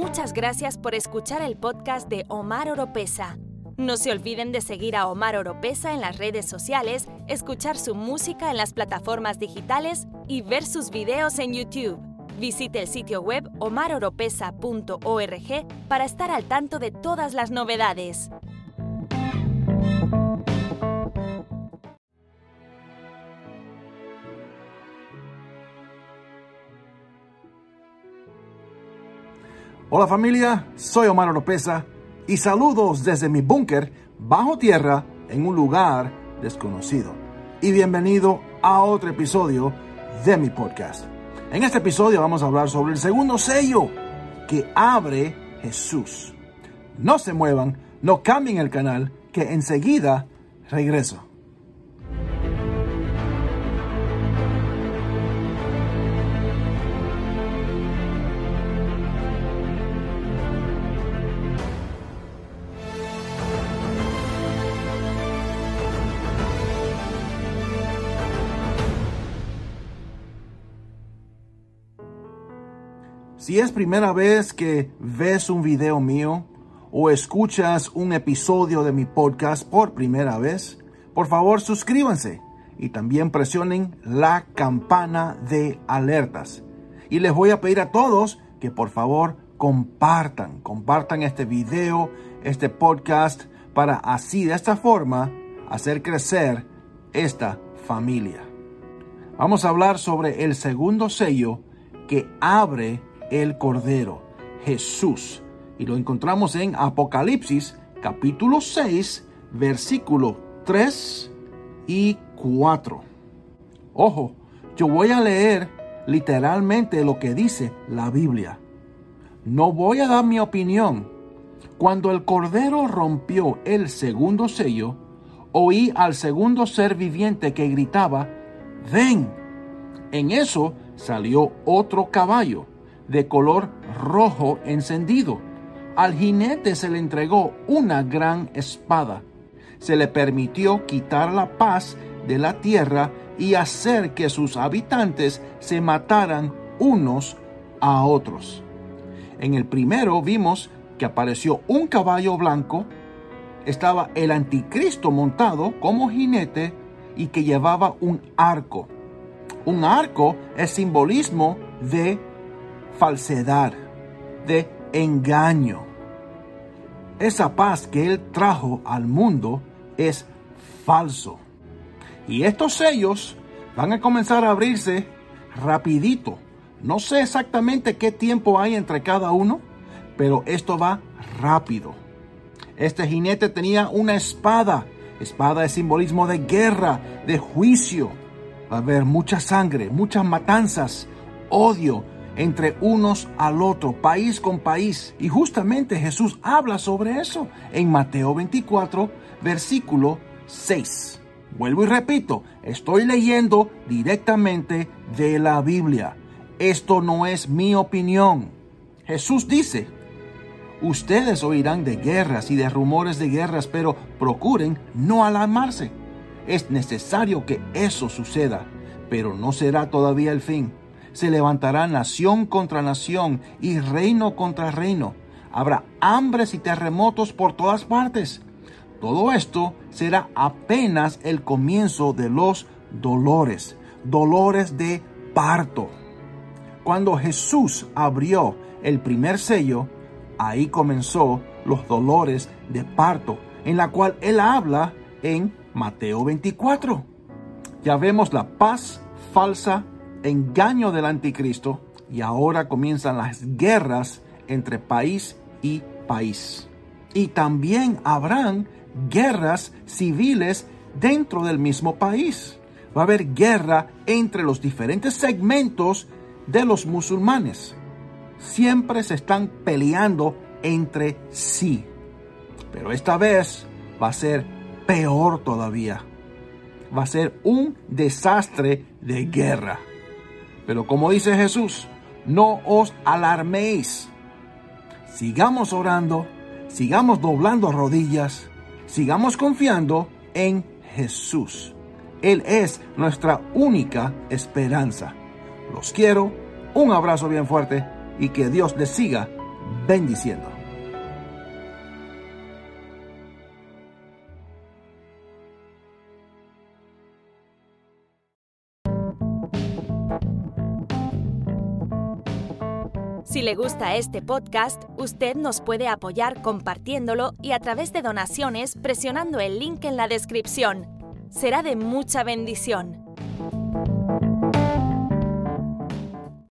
Muchas gracias por escuchar el podcast de Omar Oropesa. No se olviden de seguir a Omar Oropesa en las redes sociales, escuchar su música en las plataformas digitales y ver sus videos en YouTube. Visite el sitio web omaroropesa.org para estar al tanto de todas las novedades. Hola familia, soy Omar Oropesa y saludos desde mi búnker bajo tierra en un lugar desconocido. Y bienvenido a otro episodio de mi podcast. En este episodio vamos a hablar sobre el segundo sello que abre Jesús. No se muevan, no cambien el canal, que enseguida regreso. Si es primera vez que ves un video mío o escuchas un episodio de mi podcast por primera vez, por favor suscríbanse y también presionen la campana de alertas. Y les voy a pedir a todos que por favor compartan este video, este podcast, para así de esta forma hacer crecer esta familia. Vamos a hablar sobre el segundo sello que abre el Cordero, Jesús, y lo encontramos en Apocalipsis capítulo 6 versículos 3 y 4. Ojo, yo voy a leer literalmente lo que dice la Biblia. No voy a dar mi opinión. Cuando el Cordero rompió el segundo sello, oí al segundo ser viviente que gritaba: ¡Ven! En eso salió otro caballo de color rojo encendido. Al jinete se le entregó una gran espada. Se le permitió quitar la paz de la tierra y hacer que sus habitantes se mataran unos a otros. En el primero vimos que apareció un caballo blanco, estaba el anticristo montado como jinete y que llevaba un arco. Un arco es simbolismo de falsedad, de engaño. Esa paz que él trajo al mundo es falso. Y estos sellos van a comenzar a abrirse rapidito. No sé exactamente qué tiempo hay entre cada uno, pero esto va rápido. Este jinete tenía una espada. Espada es simbolismo de guerra, de juicio. Va a haber mucha sangre, muchas matanzas, odio entre unos al otro, país con país. Y justamente Jesús habla sobre eso en Mateo 24, versículo 6. Vuelvo y repito, estoy leyendo directamente de la Biblia. Esto no es mi opinión. Jesús dice: ustedes oirán de guerras y de rumores de guerras, pero procuren no alarmarse. Es necesario que eso suceda, pero no será todavía el fin. Se levantará nación contra nación y reino contra reino. Habrá hambres y terremotos por todas partes. Todo esto será apenas el comienzo de los dolores, dolores de parto. Cuando Jesús abrió el primer sello, ahí comenzó los dolores de parto, en la cual él habla en Mateo 24. Ya vemos la paz falsa, engaño del anticristo, y ahora comienzan las guerras entre país y país. Y también habrán guerras civiles dentro del mismo país. Va a haber guerra entre los diferentes segmentos de los musulmanes. Siempre se están peleando entre sí. Pero esta vez va a ser peor todavía. Va a ser un desastre de guerra. Pero como dice Jesús, no os alarméis. Sigamos orando, sigamos doblando rodillas, sigamos confiando en Jesús. Él es nuestra única esperanza. Los quiero, un abrazo bien fuerte y que Dios les siga bendiciendo. Si le gusta este podcast, usted nos puede apoyar compartiéndolo y a través de donaciones presionando el link en la descripción. Será de mucha bendición.